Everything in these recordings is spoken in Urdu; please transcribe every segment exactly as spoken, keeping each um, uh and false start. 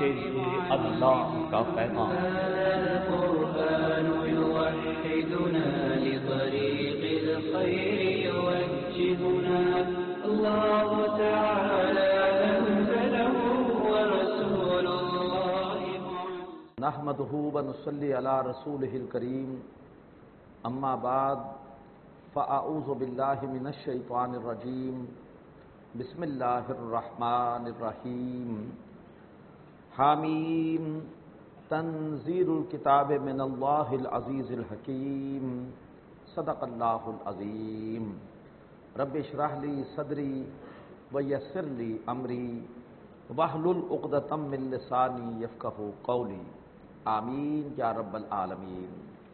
یہ اللہ کا پیغام۔ القرآن يوحدنا لطريق الخير يوجهنا الله تعالى أنزله ورسول الله نحمده ونصلي على رسوله الكريم اما بعد فاعوذ باللہ من الشیطان الرجیم بسم اللہ الرحمن الرحیم حامیم تنزیل الکتاب من اللہ العزیز الحکیم صدق اللہ العظیم رب اشرح لی صدری ویسر لی امری واحلل عقدۃ من لسانی یفقہوا قولی آمین یا رب العالمین۔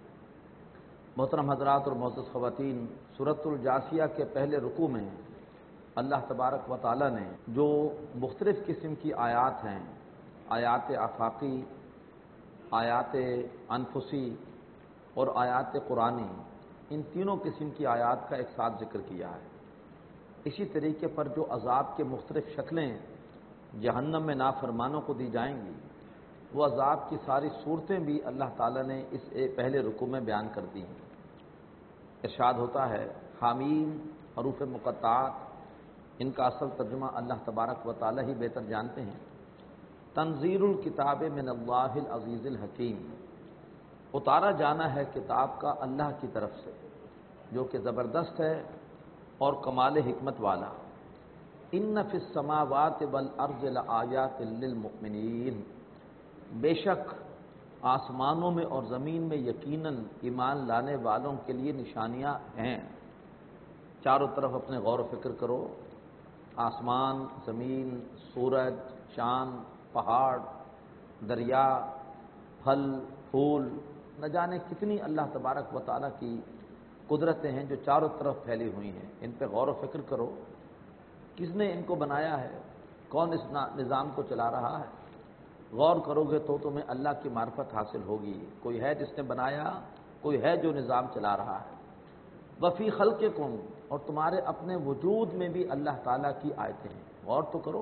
محترم حضرات اور معزز خواتین، سورۃ الجاثیہ کے پہلے رکوع میں اللہ تبارک و تعالی نے جو مختلف قسم کی آیات ہیں، آیات آفاقی، آیات انفسی اور آیات قرآنی، ان تینوں قسم کی آیات کا ایک ساتھ ذکر کیا ہے۔ اسی طریقے پر جو عذاب کے مختلف شکلیں جہنم میں نافرمانوں کو دی جائیں گی، وہ عذاب کی ساری صورتیں بھی اللہ تعالیٰ نے اس پہلے رکوع میں بیان کر دی ہیں۔ ارشاد ہوتا ہے حامیم، حروف مقطعات، ان کا اصل ترجمہ اللہ تبارک و تعالیٰ ہی بہتر جانتے ہیں۔ تنزیل الکتاب من اللہ العزیز الحکیم، اتارا جانا ہے کتاب کا اللہ کی طرف سے جو کہ زبردست ہے اور کمال حکمت والا۔ ان فی السماوات والارض لآیات للمؤمنین، بے شک آسمانوں میں اور زمین میں یقیناً ایمان لانے والوں کے لیے نشانیاں ہیں۔ چاروں طرف اپنے غور و فکر کرو، آسمان، زمین، سورج، چاند، پہاڑ، دریا، پھل پھول، نہ جانے کتنی اللہ تبارک و تعالیٰ کی قدرتیں ہیں جو چاروں طرف پھیلی ہوئی ہیں۔ ان پہ غور و فکر کرو، کس نے ان کو بنایا ہے، کون اس نظام کو چلا رہا ہے۔ غور کرو گے تو تمہیں اللہ کی معرفت حاصل ہوگی، کوئی ہے جس نے بنایا، کوئی ہے جو نظام چلا رہا ہے۔ وفی خلقکم، اور تمہارے اپنے وجود میں بھی اللہ تعالیٰ کی آیتیں ہیں۔ غور تو کرو،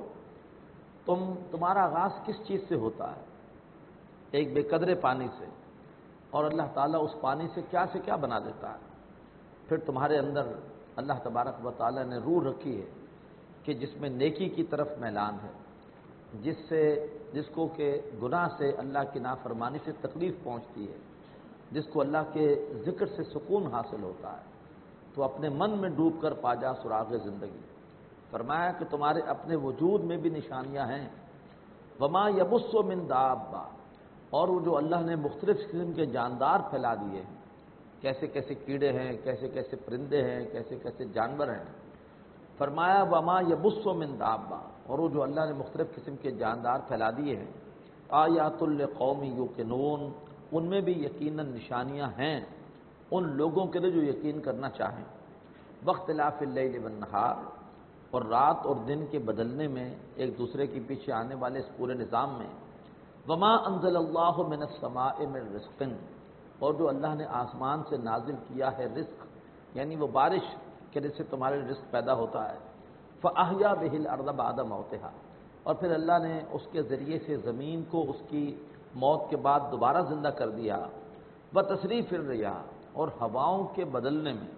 تم تمہارا آغاز کس چیز سے ہوتا ہے؟ ایک بے قدرے پانی سے، اور اللہ تعالیٰ اس پانی سے کیا سے کیا بنا دیتا ہے۔ پھر تمہارے اندر اللہ تبارک و تعالیٰ نے روح رکھی ہے کہ جس میں نیکی کی طرف میلان ہے، جس سے جس کو کہ گناہ سے، اللہ کی نافرمانی سے تکلیف پہنچتی ہے، جس کو اللہ کے ذکر سے سکون حاصل ہوتا ہے، تو اپنے من میں ڈوب کر پا جا سراغ زندگی۔ فرمایا کہ تمہارے اپنے وجود میں بھی نشانیاں ہیں۔ وما یبث من دابہ، اور وہ جو اللہ نے مختلف قسم کے جاندار پھیلا دیے ہیں، کیسے کیسے کیڑے ہیں، کیسے کیسے پرندے ہیں، کیسے کیسے جانور ہیں۔ فرمایا وما یبث من دابہ، اور وہ جو اللہ نے مختلف قسم کے جاندار پھیلا دیے ہیں، آیات لقوم یوقنون، ان میں بھی یقیناً نشانیاں ہیں ان لوگوں کے لیے جو یقین کرنا چاہیں۔ واختلاف اللیل والنہار، اور رات اور دن کے بدلنے میں، ایک دوسرے کے پیچھے آنے والے اس پورے نظام میں۔ وما انزل اللہ من السماء من رزق، اور جو اللہ نے آسمان سے نازل کیا ہے رزق، یعنی وہ بارش کے سے تمہارے رزق پیدا ہوتا ہے۔ فأحیا بہ الارض بعد موتہا، اور پھر اللہ نے اس کے ذریعے سے زمین کو اس کی موت کے بعد دوبارہ زندہ کر دیا۔ وتصریف الریاح، اور ہواؤں کے بدلنے میں،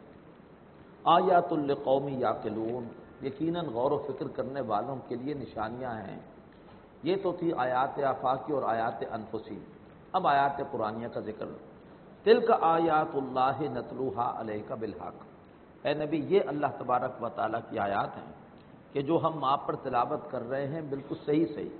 آیات لقوم یعقلون، یقیناً غور و فکر کرنے والوں کے لیے نشانیاں ہیں۔ یہ تو تھی آیات آفاقی اور آیات انفسی۔ اب آیات قرآنیہ کا ذکر۔ تلک آیات اللہ نتلوہا علیک بالحق، اے نبی یہ اللہ تبارک و تعالیٰ کی آیات ہیں کہ جو ہم آپ پر تلاوت کر رہے ہیں بالکل صحیح صحیح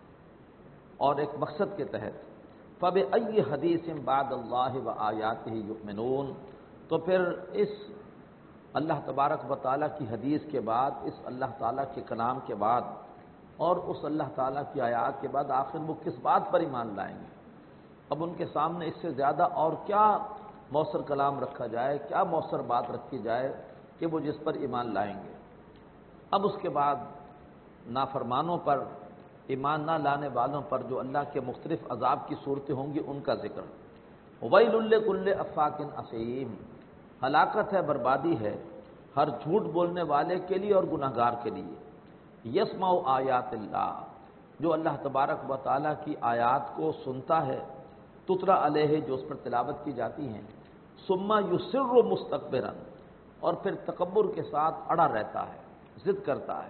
اور ایک مقصد کے تحت۔ فَبِأَيِّ حَدِيثٍ بَعْدَ اللَّهِ وَآيَاتِهِ يُؤْمِنُونَ، تو پھر اس اللہ تبارک و تعالیٰ کی حدیث کے بعد، اس اللہ تعالیٰ کے کلام کے بعد اور اس اللہ تعالیٰ کی آیات کے بعد آخر وہ کس بات پر ایمان لائیں گے؟ اب ان کے سامنے اس سے زیادہ اور کیا مؤثر کلام رکھا جائے، کیا مؤثر بات رکھی جائے کہ وہ جس پر ایمان لائیں گے۔ اب اس کے بعد نافرمانوں پر، ایمان نہ لانے والوں پر جو اللہ کے مختلف عذاب کی صورتیں ہوں گی ان کا ذکر۔ وَيْلٌ لِّكُلِّ أَفَّاكٍ أَثِيمٍ، ہلاکت ہے، بربادی ہے ہر جھوٹ بولنے والے کے لیے اور گناہگار کے لیے۔ یسمع آیات اللہ، جو اللہ تبارک و تعالیٰ کی آیات کو سنتا ہے، تتلا علیہ جو اس پر تلاوت کی جاتی ہیں، ثم یصر مستکبرا اور پھر تکبر کے ساتھ اڑا رہتا ہے، ضد کرتا ہے،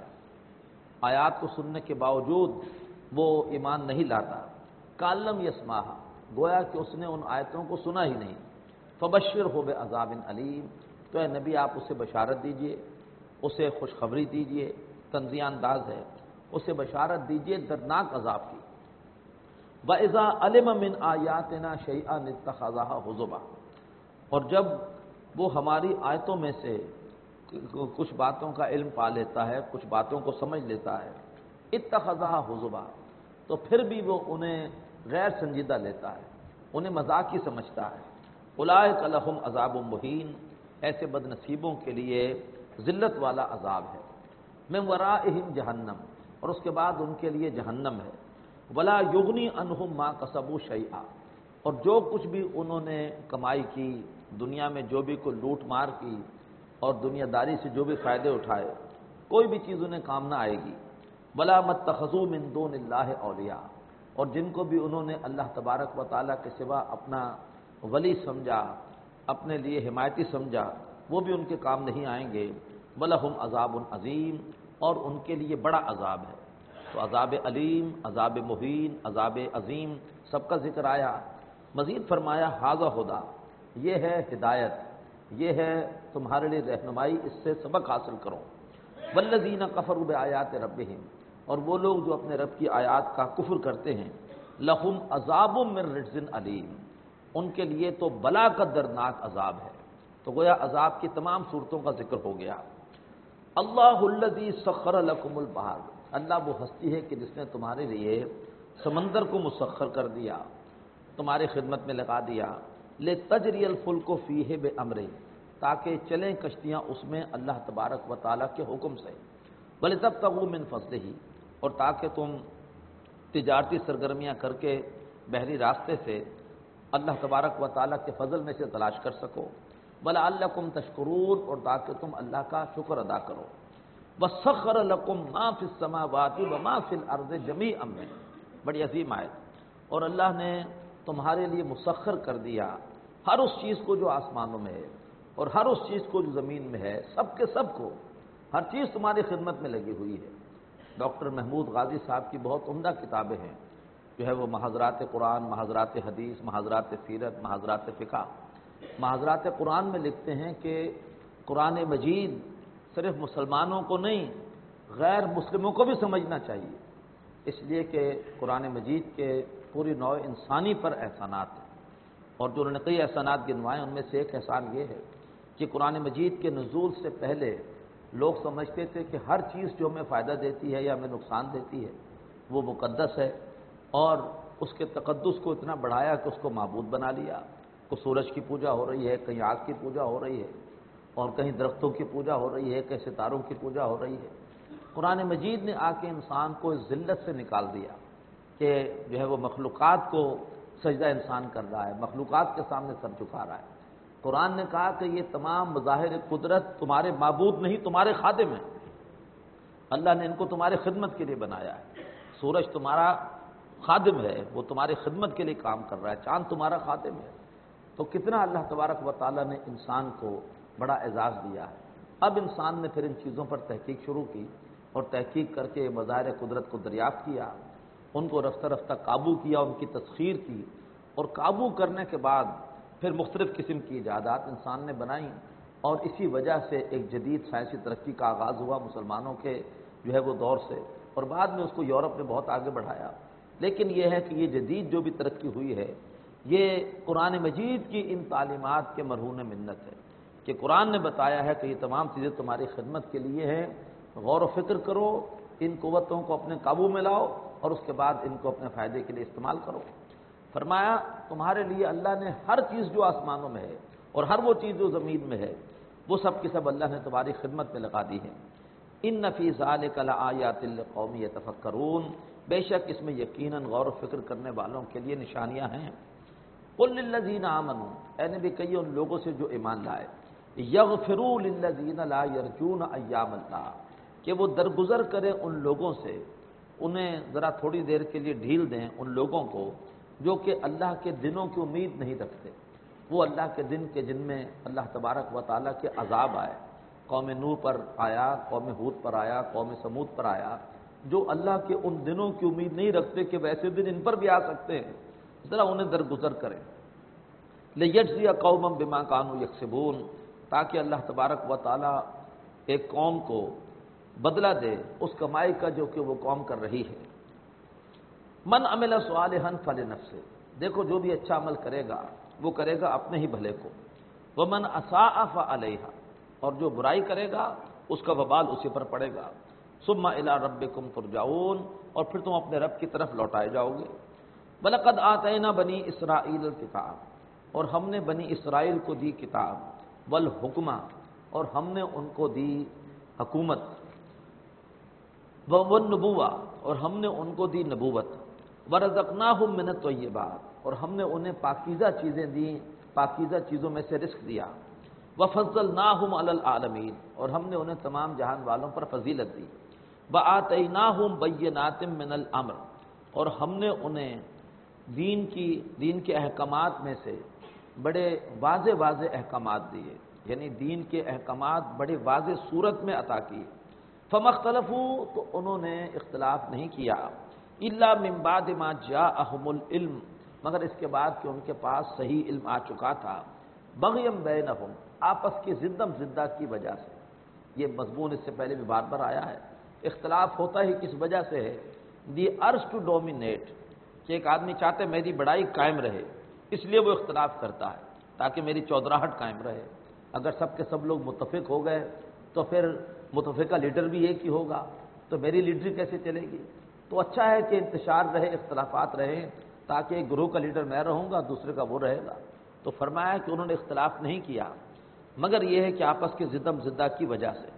آیات کو سننے کے باوجود وہ ایمان نہیں لاتا، کالم یسمعھا گویا کہ اس نے ان آیتوں کو سنا ہی نہیں، فبشرہ بعذاب علیم تو اے نبی آپ اسے بشارت دیجئے، اسے خوشخبری دیجئے، تنزیہ انداز ہے، اسے بشارت دیجئے دردناک عذاب کی۔ وَإِذَا عَلِمَ مِنْ آیَاتِنَا شَيْئًا اتَّخَذَهَا هُزُوًا اور جب وہ ہماری آیتوں میں سے کچھ باتوں کا علم پا لیتا ہے، کچھ باتوں کو سمجھ لیتا ہے، اتخذها هزوا تو پھر بھی وہ انہیں غیر سنجیدہ لیتا ہے، انہیں مذاق ہی سمجھتا ہے۔ اولئک لہم عذاب مہین ایسے بد نصیبوں کے لیے ذلت والا عذاب ہے۔ من ورائہم جہنم اور اس کے بعد ان کے لیے جہنم ہے۔ ولا یغنی عنہم ما کسبوا شیئا اور جو کچھ بھی انہوں نے کمائی کی، دنیا میں جو بھی کوئی لوٹ مار کی اور دنیا داری سے جو بھی فائدے اٹھائے، کوئی بھی چیز انہیں کام نہ آئے گی۔ ولا متخذوا من دون اللہ اولیاء اور جن کو بھی انہوں نے اللہ تبارک و تعالیٰ کے سوا اپنا ولی سمجھا، اپنے لیے حمایتی سمجھا، وہ بھی ان کے کام نہیں آئیں گے۔ وَلَهُمْ عَذَابٌ عَظِيمٌ اور ان کے لیے بڑا عذاب ہے۔ تو عذاب علیم، عذاب مہین، عذاب عظیم سب کا ذکر آیا۔ مزید فرمایا ھذا ھدیٰ یہ ہے ہدایت، یہ ہے تمہارے لیے رہنمائی، اس سے سبق حاصل کرو۔ والذین کفروا بآیات ربہم اور وہ لوگ جو اپنے رب کی آیات کا کفر کرتے ہیں، لہم عذاب من رجز علیم ان کے لیے تو بلا کا دردناک عذاب ہے۔ تو گویا عذاب کی تمام صورتوں کا ذکر ہو گیا۔ اللہ الذی سخر لکم البحر اللہ وہ ہستی ہے کہ جس نے تمہارے لیے سمندر کو مسخر کر دیا، تمہاری خدمت میں لگا دیا، لتجری الفلک فیہ بامرہ تاکہ چلیں کشتیاں اس میں اللہ تبارک و تعالیٰ کے حکم سے، ولتبتغوا من فضلہ اور تاکہ تم تجارتی سرگرمیاں کر کے بحری راستے سے اللہ تبارک و تعالیٰ کے فضل میں سے تلاش کر سکو، وَلَعَلَّكُمْ تَشْكُرُونَ اور تاکہ تم اللہ کا شکر ادا کرو۔ وَسَخَّرَ لَكُم مَّا فِي السَّمَاوَاتِ وَمَا فِي الْأَرْضِ جَمِيعًا مِّنْهُ بڑی عظیم آیت۔ اور اللہ نے تمہارے لیے مسخر کر دیا ہر اس چیز کو جو آسمانوں میں ہے اور ہر اس چیز کو جو زمین میں ہے، سب کے سب کو، ہر چیز تمہاری خدمت میں لگی ہوئی ہے۔ ڈاکٹر محمود غازی صاحب کی بہت عمدہ کتابیں ہیں، جو ہے وہ محاضرات قرآن، محاضرات حدیث، محاضرات سیرت، محاضرات فقہ۔ محاضرات قرآن میں لکھتے ہیں کہ قرآن مجید صرف مسلمانوں کو نہیں، غیر مسلموں کو بھی سمجھنا چاہیے، اس لیے کہ قرآن مجید کے پوری نوع انسانی پر احسانات ہیں، اور جو انہوں نے کئی احسانات گنوائے ان میں سے ایک احسان یہ ہے کہ قرآن مجید کے نزول سے پہلے لوگ سمجھتے تھے کہ ہر چیز جو ہمیں فائدہ دیتی ہے یا ہمیں نقصان دیتی ہے وہ مقدس ہے، اور اس کے تقدس کو اتنا بڑھایا کہ اس کو معبود بنا لیا۔ کو سورج کی پوجا ہو رہی ہے، کہیں آگ کی پوجا ہو رہی ہے، اور کہیں درختوں کی پوجا ہو رہی ہے، کہیں ستاروں کی پوجا ہو رہی ہے۔ قرآن مجید نے آ کے انسان کو اس ذلت سے نکال دیا کہ جو ہے وہ مخلوقات کو سجدہ انسان کر رہا ہے، مخلوقات کے سامنے سر جھکا رہا ہے۔ قرآن نے کہا کہ یہ تمام مظاہر قدرت تمہارے معبود نہیں، تمہارے خادم ہیں، اللہ نے ان کو تمہارے خدمت کے لیے بنایا ہے۔ سورج تمہارا خادم ہے، وہ تمہاری خدمت کے لیے کام کر رہا ہے، چاند تمہارا خادم ہے۔ تو کتنا اللہ تبارک و تعالیٰ نے انسان کو بڑا اعزاز دیا ہے۔ اب انسان نے پھر ان چیزوں پر تحقیق شروع کی اور تحقیق کر کے مظاہر قدرت کو دریافت کیا، ان کو رفتہ رفتہ قابو کیا، ان کی تسخیر کی، اور قابو کرنے کے بعد پھر مختلف قسم کی ایجادات انسان نے بنائیں، اور اسی وجہ سے ایک جدید سائنسی ترقی کا آغاز ہوا مسلمانوں کے جو ہے وہ دور سے، اور بعد میں اس کو یورپ نے بہت آگے بڑھایا۔ لیکن یہ ہے کہ یہ جدید جو بھی ترقی ہوئی ہے یہ قرآن مجید کی ان تعلیمات کے مرہون منت ہے کہ قرآن نے بتایا ہے کہ یہ تمام چیزیں تمہاری خدمت کے لیے ہیں، غور و فکر کرو، ان قوتوں کو اپنے قابو میں لاؤ اور اس کے بعد ان کو اپنے فائدے کے لیے استعمال کرو۔ فرمایا تمہارے لیے اللہ نے ہر چیز جو آسمانوں میں ہے اور ہر وہ چیز جو زمین میں ہے وہ سب کی سب اللہ نے تمہاری خدمت میں لگا دی ہے۔ ان فی ذلک لآیات لقوم یتفکرون بے شک اس میں یقیناً غور و فکر کرنے والوں کے لیے نشانیاں ہیں۔ قل للذین آمنوا اے نبی کہیے ان لوگوں سے جو ایمان لائے، یغفروا للذین لا یرجون ایام اللہ کہ وہ درگزر کرے ان لوگوں سے انہیں ذرا تھوڑی دیر کے لیے ڈھیل دیں ان لوگوں کو جو کہ اللہ کے دنوں کی امید نہیں رکھتے، وہ اللہ کے دن کے جن میں اللہ تبارک و تعالیٰ کے عذاب آئے، قوم نوح پر آیا، قوم ہود پر آیا، قوم سمود پر آیا، جو اللہ کے ان دنوں کی امید نہیں رکھتے کہ ویسے دن ان پر بھی آ سکتے ہیں، ذرا انہیں درگزر کریں۔ لِيَجْزِيَ قَوْمًا بِمَا كَانُوا يَكْسِبُونَ، تاکہ اللہ تبارک و تعالیٰ ایک قوم کو بدلہ دے اس کمائی کا جو کہ وہ قوم کر رہی ہے۔ من عمل صالحا فلنفسه، دیکھو جو بھی اچھا عمل کرے گا وہ کرے گا اپنے ہی بھلے کو، ومن اساء فعلیہا، اور جو برائی کرے گا اس کا وبال اسی پر پڑے گا۔ ثم الی ربکم ترجعون، اور پھر تم اپنے رب کی طرف لوٹائے جاؤ گے۔ وَلَقَدْ آتَيْنَا بنی اسرائیل الکتاب، اور ہم نے بنی اسرائیل کو دی کتاب، والحکمہ، اور ہم نے ان کو دی حکومت، والنبوہ، اور ہم نے ان کو دی نبوت، ورزقناہم من الطیبات، اور ہم نے انہیں پاکیزہ چیزیں دیں، پاکیزہ چیزوں میں سے رزق دیا، وفضلناہم علی العالمین، اور ہم نے انہیں تمام جہان والوں پر فضیلت دی، وآتیناہم بینات من الامر، اور ہم نے انہیں دین کی دین کے احکامات میں سے بڑے واضح واضح احکامات دیے، یعنی دین کے احکامات بڑے واضح صورت میں عطا کیے۔ فما اختلفوا، تو انہوں نے اختلاف نہیں کیا، الا من بعد ما جاءہم العلم، مگر اس کے بعد کہ ان کے پاس صحیح علم آ چکا تھا، بغیم بینہم، آپس کی زدم زدہ کی وجہ سے۔ یہ مضمون اس سے پہلے بھی بار بار آیا ہے، اختلاف ہوتا ہی کس وجہ سے ہے؟ دی ارس ٹو ڈومینیٹ، کہ ایک آدمی چاہتے میری بڑائی قائم رہے، اس لیے وہ اختلاف کرتا ہے تاکہ میری چودراہٹ قائم رہے۔ اگر سب کے سب لوگ متفق ہو گئے تو پھر متفقہ لیڈر بھی ایک ہی ہوگا، تو میری لیڈری کیسے چلے گی؟ تو اچھا ہے کہ انتشار رہے، اختلافات رہیں، تاکہ ایک گروہ کا لیڈر میں رہوں گا، دوسرے کا وہ رہے گا۔ تو فرمایا کہ انہوں نے اختلاف نہیں کیا، مگر یہ ہے کہ آپس کی زدم زدہ کی وجہ سے۔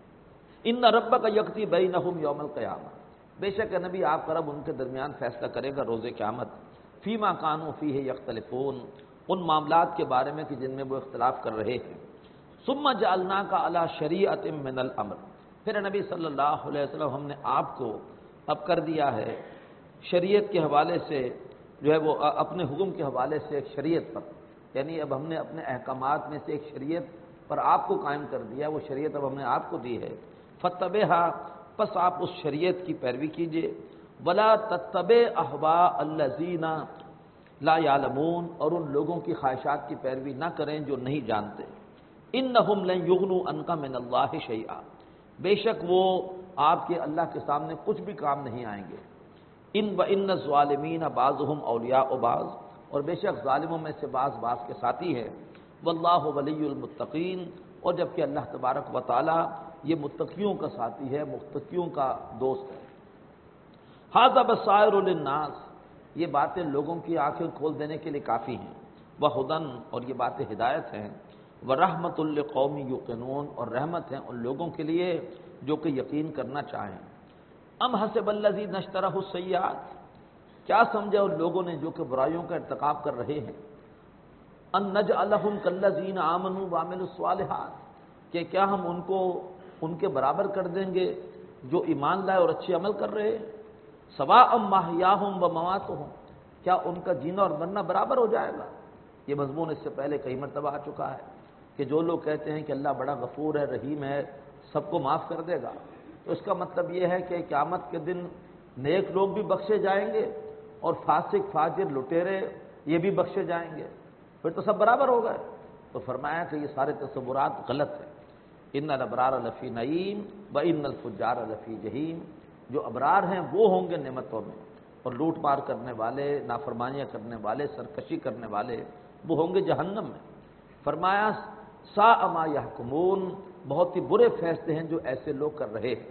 ان ربک یقضی بینہم یوم القیامہ، بے شک نبی آپ کا رب ان کے درمیان فیصلہ کرے گا روز قیامت، فیما کانوا فیہ یختلفون، ان معاملات کے بارے میں کہ جن میں وہ اختلاف کر رہے ہیں۔ ثم جعلناک علی شریعۃ من الامر، پھر نبی صلی اللہ علیہ وسلم ہم نے آپ کو اب کر دیا ہے شریعت کے حوالے سے، جو ہے وہ اپنے حکم کے حوالے سے ایک شریعت پر، یعنی اب ہم نے اپنے احکامات میں سے ایک شریعت پر آپ کو قائم کر دیا، وہ شریعت اب ہم نے آپ کو دی ہے۔ فاتبعھا، پس آپ اس شریعت کی پیروی کیجیے، ولا تتبع اہواء الذین لا یعلمون، اور ان لوگوں کی خواہشات کی پیروی نہ کریں جو نہیں جانتے۔ انہم لن یغنوا عنک من اللہ شیئا، بے شک وہ آپ کے اللہ کے سامنے کچھ بھی کام نہیں آئیں گے۔ ان و ان الظالمین بعضهم اولیاء بعض، اور بے شک ظالموں میں سے بعض بعض کے ساتھی ہے۔ واللہ ولی المتقین، اور جبکہ اللہ تبارک و تعالی یہ متقیوں کا ساتھی ہے، متقیوں کا دوست ہے۔ ھذا بصائر للناس، یہ باتیں لوگوں کی آنکھیں کھول دینے کے لیے کافی ہیں۔ وہدن، اور یہ باتیں ہدایت ہیں۔ ورحمۃ لقوم یوقنون، اور رحمت ہیں ان لوگوں کے لیے جو کہ یقین کرنا چاہیں۔ ام حسب الذین اجترحوا السیئات، کیا سمجھا ان لوگوں نے جو کہ برائیوں کا ارتکاب کر رہے ہیں، ان نجعلہم کالذین آمنوا وعملوا الصالحات، کہ کیا ہم ان کو ان کے برابر کر دیں گے جو ایمان لائے اور اچھے عمل کر رہے ہیں؟ سواء محیاہم ومماتہم، کیا ان کا جینا اور مرنا برابر ہو جائے گا؟ یہ مضمون اس سے پہلے کئی مرتبہ آ چکا ہے کہ جو لوگ کہتے ہیں کہ اللہ بڑا غفور ہے، رحیم ہے، سب کو معاف کر دے گا، تو اس کا مطلب یہ ہے کہ قیامت کے دن نیک لوگ بھی بخشے جائیں گے اور فاسق فاجر لٹیرے یہ بھی بخشے جائیں گے، پھر تو سب برابر ہو گئے۔ تو فرمایا کہ یہ سارے تصورات غلط ہیں۔ ان الابرار لفی نعیم وان الفجار لفی جہیم، جو ابرار ہیں وہ ہوں گے نعمتوں میں، اور لوٹ مار کرنے والے، نافرمانیاں کرنے والے، سرکشی کرنے والے وہ ہوں گے جہنم میں۔ فرمایا ساء ما یحکمون، بہت ہی برے فیصلے ہیں جو ایسے لوگ کر رہے ہیں۔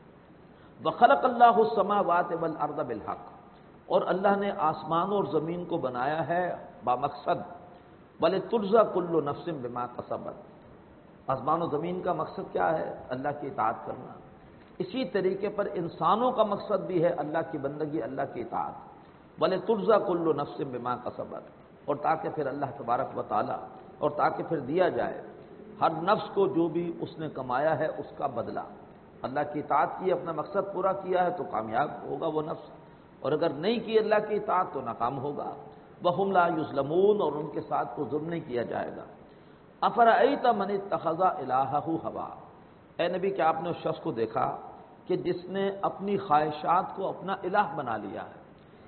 وخلق اللہ السماوات والارض بالحق، اور اللہ نے آسمانوں اور زمین کو بنایا ہے بامقصد، وَلِتُجْزَى كُلُّ نَفْسٍ بِمَا كَسَبَتْ، آسمان و زمین کا مقصد کیا ہے؟ اللہ کی اطاعت کرنا۔ اسی طریقے پر انسانوں کا مقصد بھی ہے اللہ کی بندگی، اللہ کی اطاعت۔ وَلِتُجْزَى كُلُّ نَفْسٍ بِمَا كَسَبَتْ، اور تاکہ پھر اللہ تبارک و تعالی، اور تاکہ پھر دیا جائے ہر نفس کو جو بھی اس نے کمایا ہے اس کا بدلہ۔ اللہ کی اطاعت کی، اپنا مقصد پورا کیا ہے تو کامیاب ہوگا وہ نفس، اور اگر نہیں کی اللہ کی اطاعت تو ناکام ہوگا۔ وَهُمْ لَا يُظْلَمُونَ، اور ان کے ساتھ کوئی ظلم نہیں کیا جائے گا۔ أَفَرَأَيْتَ مَنِ اتَّخَذَ إِلَٰهَهُ هَوَاهُ، اے نبی کیا آپ نے اس شخص کو دیکھا کہ جس نے اپنی خواہشات کو اپنا الہ بنا لیا ہے؟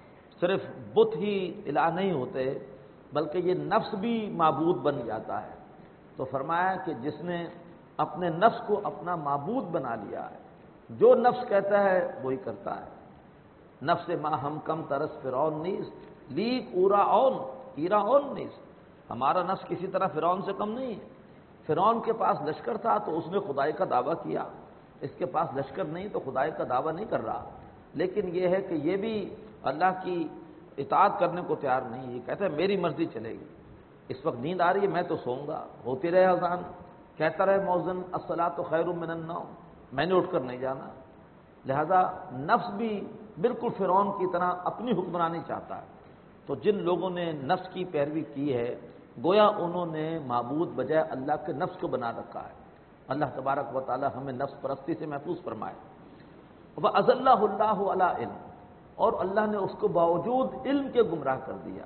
صرف بت ہی الہ نہیں ہوتے بلکہ یہ نفس بھی معبود بن جاتا ہے۔ تو فرمایا کہ جس نے اپنے نفس کو اپنا معبود بنا لیا ہے، جو نفس کہتا ہے وہی کرتا ہے۔ نفس ما ہم کم ترس فرعون نیست لیک اورا اون ایرا اون نیست، ہمارا نفس کسی طرح فرعون سے کم نہیں ہے۔ فرعون کے پاس لشکر تھا تو اس نے خدائی کا دعویٰ کیا، اس کے پاس لشکر نہیں تو خدائی کا دعویٰ نہیں کر رہا، لیکن یہ ہے کہ یہ بھی اللہ کی اطاعت کرنے کو تیار نہیں، یہ کہتا ہے میری مرضی چلے گی، اس وقت نیند آ رہی ہے میں تو سوؤں گا، ہوتی رہے اذان، کہتا رہے مؤذن الصلاۃ خیر من النوم، میں نے اٹھ کر نہیں جانا۔ لہذا نفس بھی بالکل فرعون کی طرح اپنی حکمرانی چاہتا ہے۔ تو جن لوگوں نے نفس کی پیروی کی ہے گویا انہوں نے معبود بجائے اللہ کے نفس کو بنا رکھا ہے۔ اللہ تبارک و تعالی ہمیں نفس پرستی سے محفوظ فرمائے۔ وَأَضَلَّهُ اللَّهُ عَلَىٰ عِلْمٍ، اور اللہ نے اس کو باوجود علم کے گمراہ کر دیا۔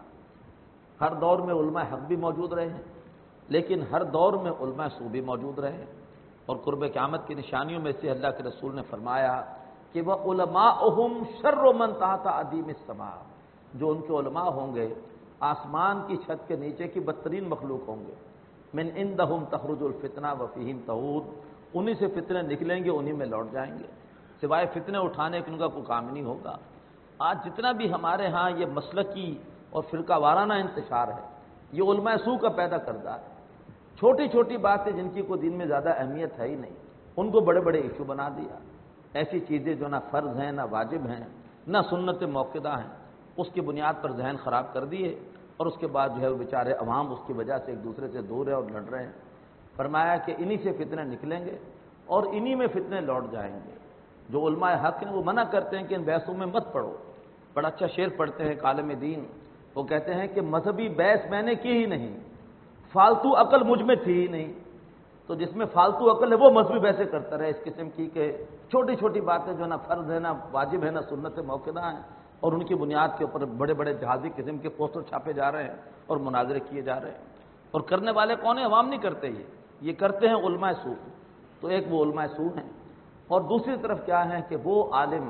ہر دور میں علماء حق بھی موجود رہے ہیں، لیکن ہر دور میں علماء سو بھی موجود رہے، اور قرب قیامت کی نشانیوں میں سے اللہ کے رسول نے فرمایا کہ وہ علماءہم شر من تحت ادیم السماء، جو ان کے علماء ہوں گے آسمان کی چھت کے نیچے کی بدترین مخلوق ہوں گے۔ من عندہم تخرج الفتنہ وفیہم تعود، انہی سے فتنے نکلیں گے انہی میں لوٹ جائیں گے، سوائے فتنے اٹھانے کے ان کا کوئی کام نہیں ہوگا۔ آج جتنا بھی ہمارے ہاں یہ مسلکی اور فرقہ وارانہ انتشار ہے یہ علماء سو کا پیدا کردہ ہے۔ چھوٹی چھوٹی باتیں جن کی کوئی دین میں زیادہ اہمیت ہے ہی نہیں ان کو بڑے بڑے ایشو بنا دیا، ایسی چیزیں جو نہ فرض ہیں نہ واجب ہیں نہ سنت موقدہ ہیں، اس کی بنیاد پر ذہن خراب کر دیے، اور اس کے بعد جو ہے وہ بیچارے عوام اس کی وجہ سے ایک دوسرے سے دور ہیں اور لڑ رہے ہیں۔ فرمایا کہ انہی سے فتنے نکلیں گے اور انہی میں فتنے لوٹ جائیں گے۔ جو علماء حق ہیں وہ منع کرتے ہیں کہ ان بحثوں میں مت پڑھو۔ بڑا اچھا شعر پڑھتے ہیں عالم دین، وہ کہتے ہیں کہ مذہبی بحث میں نے کی ہی نہیں، فالتو عقل مجھ میں تھی ہی نہیں۔ تو جس میں فالتو عقل ہے وہ مذہبی بحثیں کرتا رہے اس قسم کی کہ چھوٹی چھوٹی باتیں جو نہ فرض ہے نہ واجب ہے نہ سنت موقدہ ہیں، اور ان کی بنیاد کے اوپر بڑے بڑے جہازی قسم کے پوسٹر چھاپے جا رہے ہیں اور مناظرے کیے جا رہے ہیں۔ اور کرنے والے کون ہیں؟ عوام نہیں کرتے، یہ یہ کرتے ہیں علماء سو۔ تو ایک وہ علماء سو ہیں، اور دوسری طرف کیا ہے کہ وہ عالم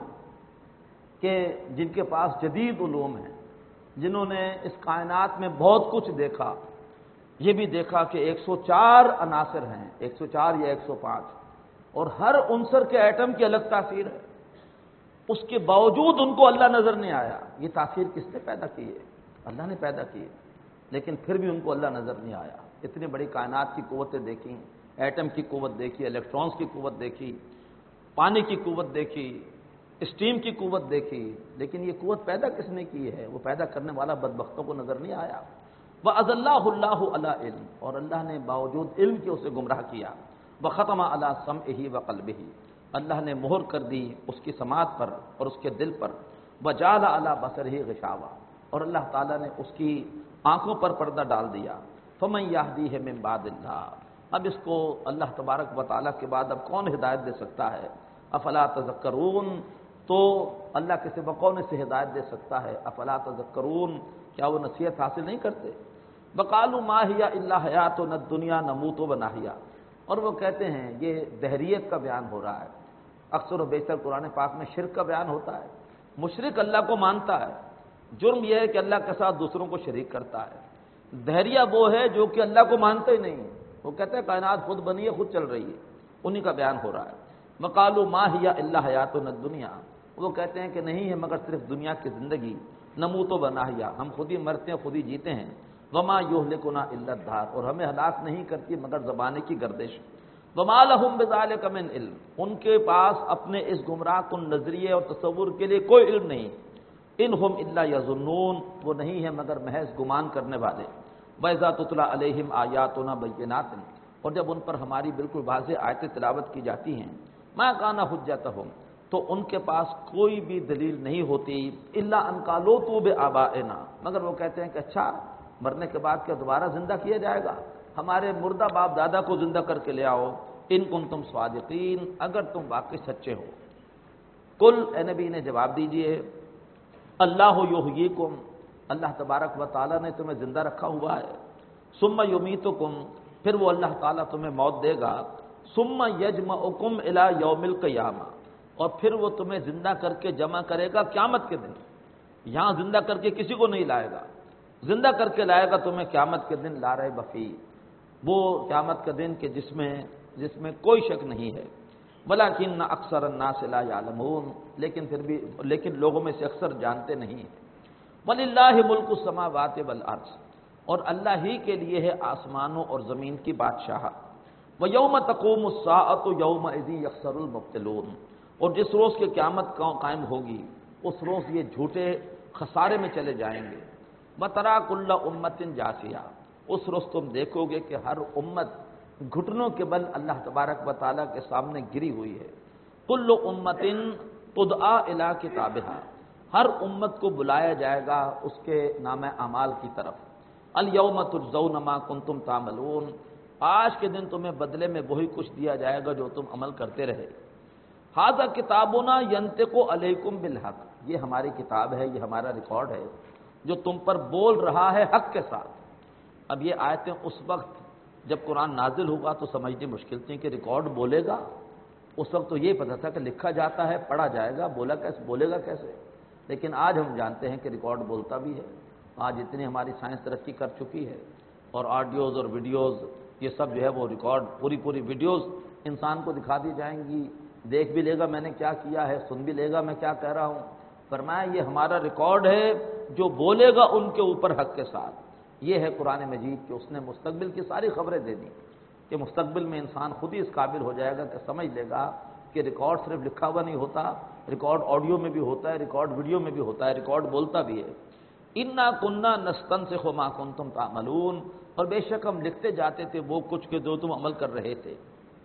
کہ جن کے پاس جدید علوم ہیں، جنہوں نے اس کائنات میں بہت کچھ دیکھا، یہ بھی دیکھا کہ ایک سو چار عناصر ہیں، ایک سو چار یا ایک سو پانچ، اور ہر عنصر کے ایٹم کی الگ تاثیر ہے، اس کے باوجود ان کو اللہ نظر نہیں آیا۔ یہ تاثیر کس نے پیدا کی ہے؟ اللہ نے پیدا کی ہے، لیکن پھر بھی ان کو اللہ نظر نہیں آیا۔ اتنی بڑی کائنات کی قوتیں دیکھی، ایٹم کی قوت دیکھی، الیکٹرانز کی قوت دیکھی، پانی کی قوت دیکھی، اسٹیم کی قوت دیکھی، لیکن یہ قوت پیدا کس نے کی ہے؟ وہ پیدا کرنے والا بدبختوں کو نظر نہیں آیا۔ وَأَضَلَّهُ اللَّهُ عَلَىٰ عِلْمٍ، اور اللہ نے باوجود علم کے اسے گمراہ کیا۔ وَخَتَمَ عَلَىٰ سَمْعِهِ وَقَلْبِهِ، اللہ نے مہر کر دی اس کی سماعت پر اور اس کے دل پر۔ وَجَعَلَ عَلَىٰ بَصَرِهِ غِشَاوَةً، اور اللہ تعالیٰ نے اس کی آنکھوں پر پردہ ڈال دیا۔ فَمَن يَهْدِيهِ مِن بَعْدِ اللَّهِ، اب اس کو اللہ تبارک و تعالیٰ کے بعد اب کون ہدایت دے سکتا ہے؟ افلا تذکرون، تو اللہ کے سوا کون سے ہدایت دے سکتا ہے؟ افلا تذکرون، کیا وہ نصیحت حاصل نہیں کرتے؟ وقالوا ما هي الا حیاتنا الدنیا نموت ونحیا، اور وہ کہتے ہیں، یہ دہریت کا بیان ہو رہا ہے۔ اکثر و بیشتر قرآن پاک میں شرک کا بیان ہوتا ہے۔ مشرک اللہ کو مانتا ہے، جرم یہ ہے کہ اللہ کے ساتھ دوسروں کو شریک کرتا ہے۔ دہریہ وہ ہے جو کہ اللہ کو مانتے ہی نہیں، وہ کہتے ہیں کائنات خود بنی ہے خود چل رہی ہے، انہی کا بیان ہو رہا ہے۔ وقالوا ما هي الا حیاتنا الدنیا، وہ کہتے ہیں کہ نہیں ہے مگر صرف دنیا کی زندگی، نموت ونحیا، ہم خود ہی مرتے ہیں خود ہی جیتے ہیں۔ وما یہلکنا الا الدہر، اور ہمیں ہلاک نہیں کرتی مگر زمانے کی گردش۔ وما لہم بذلک من علم، ان کے پاس اپنے اس گمراہ کن نظریے اور تصور کے لیے کوئی علم نہیں۔ ان ہم الا یظنون، وہ نہیں ہے مگر محض گمان کرنے والے۔ وَإِذَا تُتْلَىٰ عَلَيْهِمْ آیاتنا بینات، اور جب ان پر ہماری بالکل واضح آیتیں تلاوت کی جاتی ہیں، ما کان حجتہم، تو ان کے پاس کوئی بھی دلیل نہیں ہوتی، الا ان قالوا تو بآبائنا، مگر وہ کہتے ہیں کہ اچھا مرنے کے بعد کیا دوبارہ زندہ کیا جائے گا؟ ہمارے مردہ باپ دادا کو زندہ کر کے لے آؤ، ان کنتم صادقین، اگر تم واقعی سچے ہو۔ قل، اے نبی نے جواب دیجئے، اللہ یحییکم، اللہ تبارک و تعالیٰ نے تمہیں زندہ رکھا ہوا ہے، ثم یمیتکم، پھر وہ اللہ تعالیٰ تمہیں موت دے گا، ثم یجمعکم الی یوم القیامہ، اور پھر وہ تمہیں زندہ کر کے جمع کرے گا قیامت کے دن۔ یہاں زندہ کر کے کسی کو نہیں لائے گا، زندہ کر کے لائے گا تمہیں قیامت کے دن، لا ریب فیہ، وہ قیامت کا دن کہ جس میں جس میں کوئی شک نہیں ہے۔ ولیکن اکثر الناس لا یعلمون، لیکن پھر بھی لیکن لوگوں میں سے اکثر جانتے نہیں ہیں۔ وللہ ملک السماوات والارض، اور اللہ ہی کے لیے ہے آسمانوں اور زمین کی بادشاہت۔ ویوم تقوم الساعۃ یومئذ یخسر المبطلون، اور جس روز کی قیامت قائم ہوگی اس روز یہ جھوٹے خسارے میں چلے جائیں گے۔ وتری کل امۃ جاثیہ، اس روز تم دیکھو گے کہ ہر امت گھٹنوں کے بل اللہ تبارک و تعالیٰ کے سامنے گری ہوئی ہے۔ کل امۃ تدعی الی کتابہا، ہر امت کو بلایا جائے گا اس کے نام اعمال کی طرف۔ الیوم تجزون ما کنتم تعملون، آج کے دن تمہیں بدلے میں وہی کچھ دیا جائے گا جو تم عمل کرتے رہے۔ ھذا کتابنا ینطق علیکم بالحق، یہ ہماری کتاب ہے، یہ ہمارا ریکارڈ ہے جو تم پر بول رہا ہے حق کے ساتھ۔ اب یہ آیتیں اس وقت جب قرآن نازل ہوگا تو سمجھنی مشکل تھی کہ ریکارڈ بولے گا، اس وقت تو یہ پتہ تھا کہ لکھا جاتا ہے، پڑھا جائے گا، بولا کیسے بولے گا کیسے، لیکن آج ہم جانتے ہیں کہ ریکارڈ بولتا بھی ہے۔ آج اتنی ہماری سائنس ترقی کر چکی ہے، اور آڈیوز اور ویڈیوز یہ سب جو ہے وہ ریکارڈ، پوری پوری ویڈیوز انسان کو دکھا دی جائیں گی، دیکھ بھی لے گا میں نے کیا کیا ہے، سن بھی لے گا میں کیا کہہ رہا ہوں۔ فرمایا یہ ہمارا ریکارڈ ہے جو بولے گا ان کے اوپر حق کے ساتھ۔ یہ ہے قرآن مجید کہ اس نے مستقبل کی ساری خبریں دے دی، کہ مستقبل میں انسان خود ہی اس قابل ہو جائے گا کہ سمجھ لے گا کہ ریکارڈ صرف لکھا ہوا نہیں ہوتا، ریکارڈ آڈیو میں بھی ہوتا ہے، ریکارڈ ویڈیو میں بھی ہوتا ہے، ریکارڈ بولتا بھی ہے۔ انا کننا نستنسخ ما کنتم تعملون، اور بے شک ہم لکھتے جاتے تھے وہ کچھ کہ جو تم عمل کر رہے تھے۔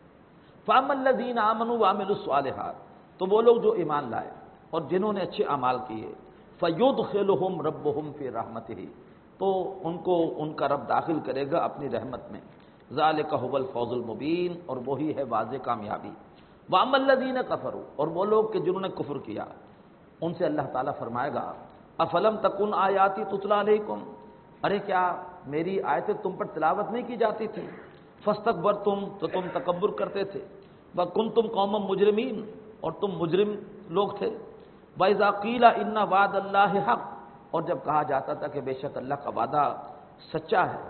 فاما الذین آمنوا وعملوا الصالحات، تو وہ لوگ جو ایمان لائے اور جنہوں نے اچھے اعمال کیے، فیدخلہم ربہم فی رحمتہ، تو ان کو ان کا رب داخل کرے گا اپنی رحمت میں۔ ذالک ھو الفوز المبین، اور وہی ہے واضح کامیابی۔ واما الذین کفروا، اور وہ لوگ کہ جنہوں نے کفر کیا، ان سے اللہ تعالیٰ فرمائے گا افلم تکن آیاتی تتلی علیکم، ارے کیا میری آیتیں تم پر تلاوت نہیں کی جاتی تھی؟ فاستکبرتم، تو تم تکبر کرتے تھے، وکنتم قوما مجرمین، اور تم مجرم لوگ تھے۔ وَإِذَا قِيلَ إِنَّ وَعْدَ اللَّهِ حَقٌّ، اور جب کہا جاتا تھا کہ بے شک اللہ کا وعدہ سچا ہے،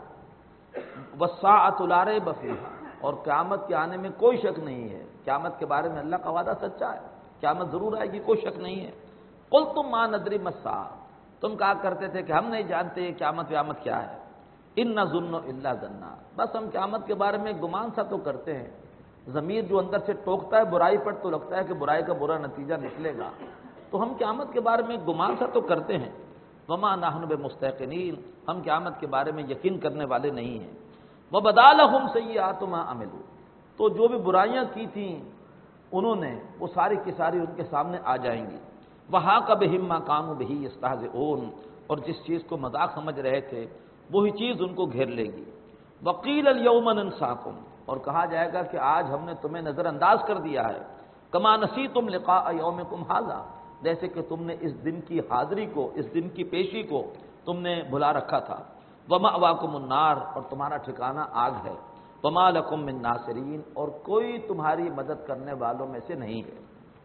وَالسَّاعَةُ لَا رَيْبَ فِيهَا، اور قیامت کے آنے میں کوئی شک نہیں ہے، قیامت کے بارے میں اللہ کا وعدہ سچا ہے، قیامت ضرور آئے گی، کوئی شک نہیں ہے۔ قُلْتُم مَا نَدْرِي مَا السَّاعَةُ، تم کہا کرتے تھے کہ ہم نہیں جانتے قیامت قیامت کیا ہے۔ إِن نَظُنُّ إِلَّا ظَنًّا، بس ہم قیامت کے بارے میں گمان سا تو کرتے ہیں، ضمیر جو اندر سے ٹوکتا ہے برائی پر تو لگتا ہے کہ برائی کا برا نتیجہ نکلے گا، تو ہم قیامت کے بارے میں گمان سا تو کرتے ہیں۔ وما نحن بمستيقنين، ہم قیامت کے بارے میں یقین کرنے والے نہیں ہیں۔ وبدا لهم سيئات ما عملوا، تو جو بھی برائیاں کی تھیں انہوں نے وہ ساری کی ساری ان کے سامنے آ جائیں گی۔ وحاق بهم ما كانوا به يستهزئون، اور جس چیز کو مذاق سمجھ رہے تھے وہی چیز ان کو گھیر لے گی۔ وقيل اليوم ننساكم، اور کہا جائے گا کہ آج ہم نے تمہیں نظر انداز کر دیا ہے۔ كما نسيتم لقاء يومكم هذا، جیسے کہ تم نے اس دن کی حاضری کو، اس دن کی پیشی کو تم نے بھلا رکھا تھا۔ وَمَأْوَاكُمُ النَّارُ، اور تمہارا ٹھکانہ آگ ہے۔ وَمَا لَكُم مِّن نَاصِرِينَ، اور کوئی تمہاری مدد کرنے والوں میں سے نہیں ہے۔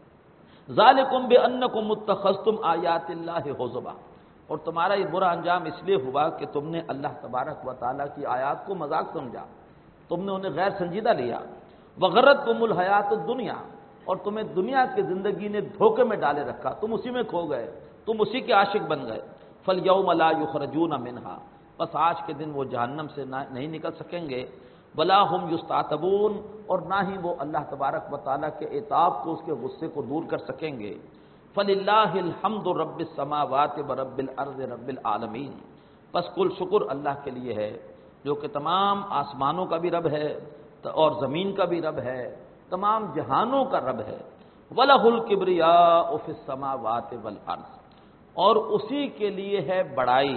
ذَلِكُمْ بِأَنَّكُمْ اتَّخَذْتُمْ آيَاتِ اللَّهِ هُزُوًا، اور تمہارا یہ برا انجام اس لیے ہوا کہ تم نے اللہ تبارک و تعالیٰ کی آیات کو مذاق سمجھا، تم نے انہیں غیر سنجیدہ لیا۔ وَغَرَّتْكُمُ الْحَيَاةُ الدُّنْيَا، اور تمہیں دنیا کی زندگی نے دھوکے میں ڈالے رکھا، تم اسی میں کھو گئے، تم اسی کے عاشق بن گئے۔ فَالْيَوْمَ لَا يُخْرَجُونَ مِنْهَا، بس آج کے دن وہ جہنم سے نہیں نکل سکیں گے۔ وَلَا هُمْ يُسْتَعْتَبُونَ، اور نہ ہی وہ اللہ تبارک و تعالیٰ کے عتاب کو، اس کے غصے کو دور کر سکیں گے۔ فَلِلَّهِ الْحَمْدُ رَبِّ السَّمَاوَاتِ وَرَبِّ الْأَرْضِ رَبِّ الْعَالَمِينَ، بس کل شکر اللہ کے لیے ہے جو کہ تمام آسمانوں کا بھی رب ہے اور زمین کا بھی رب ہے، تمام جہانوں کا رب ہے۔ وَلَهُ الْكِبْرِيَاءُ فِي السَّمَاوَاتِ وَالْأَرْضِ، اور اسی کے لیے ہے بڑائی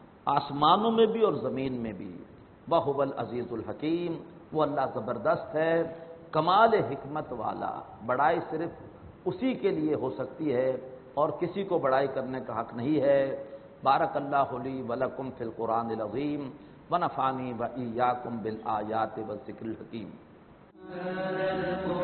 آسمانوں میں بھی اور زمین میں بھی۔ وَهُوَ الْعَزِيزُ الْحَكِيمُ، وہ اللہ زبردست ہے، کمال حکمت والا، بڑائی صرف اسی کے لیے ہو سکتی ہے اور کسی کو بڑائی کرنے کا حق نہیں ہے۔ بارک اللہ لی ولکم فی القرآن العظیم ونفعنی وإیاکم بالآیات والذکر الحکیم۔